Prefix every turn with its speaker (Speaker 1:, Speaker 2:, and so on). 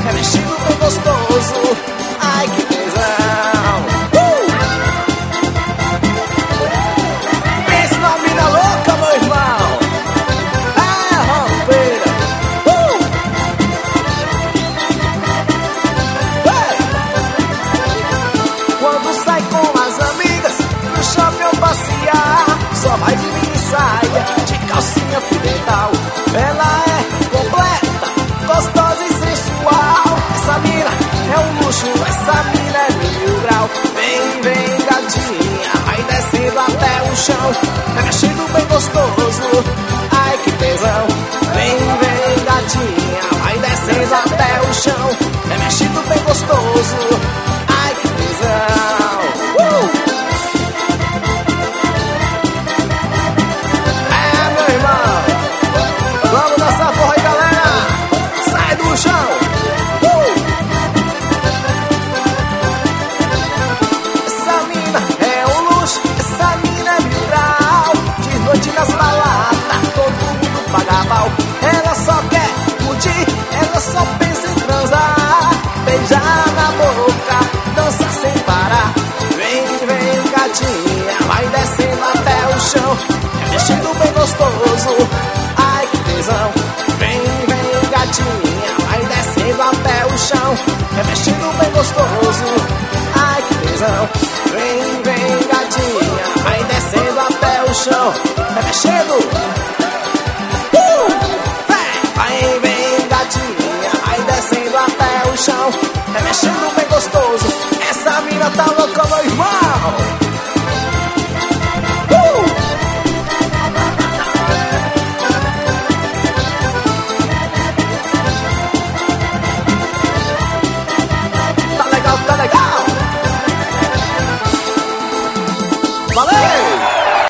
Speaker 1: é mexido bem gostoso. Ai, que tesão. Pensa na mina louca, meu irmão. É rompeira. Quando sai com as amigas no shopping passear, só vai de mini saia, de calcinha fidental. Ela é completa, gostosa e sensual. Essa mina é um luxo, essa mina é 1000 grau. Vem, vem gatinha, vai descendo até o chão, é mexido bem gostoso. Ai, que tesão. Vem, vem gatinha, vai descendo até o chão, é mexido bem gostoso. Ai, que tesão. Vamos dançar forró aí, galera. Sai do chão. Essa mina é um luxo, essa mina é 1000 grau. De noite nas baladas, todo mundo paga mal. Ela só quer curtir, ela só pensa em transar. Beijar na boca, dançar sem parar. Vem, vem gatinha, vai descendo até o chão, é mexido bem gostoso. Ai, que tesão. Vem, vem gatinha, vai descendo até o chão, é mexido bem gostoso. Ai, que tesão. Vem, vem gatinha, vai descendo até o chão, é mexendo